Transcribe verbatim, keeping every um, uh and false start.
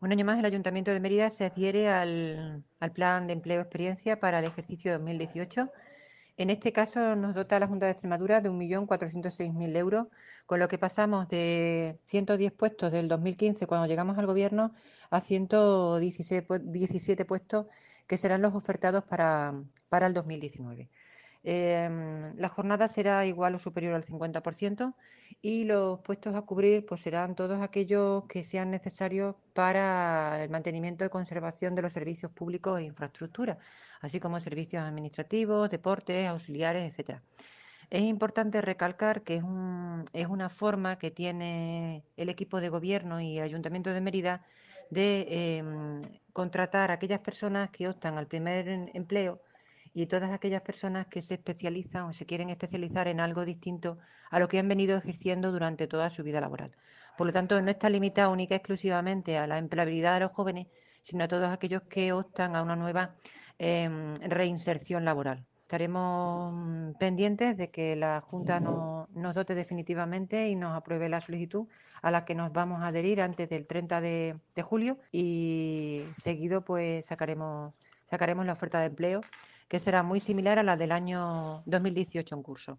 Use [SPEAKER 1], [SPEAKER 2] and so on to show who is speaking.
[SPEAKER 1] Un año más, el Ayuntamiento de Mérida se adhiere al, al Plan de Empleo Experiencia para el ejercicio dos mil dieciocho. En este caso, nos dota la Junta de Extremadura de un millón cuatrocientos seis mil euros, con lo que pasamos de ciento diez puestos del dos mil quince, cuando llegamos al Gobierno, a ciento diecisiete puestos que serán los ofertados para, para el dos mil diecinueve. Eh, la jornada será igual o superior al cincuenta por ciento y los puestos a cubrir pues serán todos aquellos que sean necesarios para el mantenimiento y conservación de los servicios públicos e infraestructuras, así como servicios administrativos, deportes, auxiliares, etcétera. Es importante recalcar que es, un, es una forma que tiene el equipo de gobierno y el Ayuntamiento de Mérida de eh, contratar a aquellas personas que optan al primer empleo y todas aquellas personas que se especializan o se quieren especializar en algo distinto a lo que han venido ejerciendo durante toda su vida laboral. Por lo tanto, no está limitado única y exclusivamente a la empleabilidad de los jóvenes, sino a todos aquellos que optan a una nueva eh, reinserción laboral. Estaremos mm, pendientes de que la Junta no, nos dote definitivamente y nos apruebe la solicitud a la que nos vamos a adherir antes del treinta de, de julio y seguido pues sacaremos, sacaremos la oferta de empleo, que será muy similar a la del año dos mil dieciocho en curso.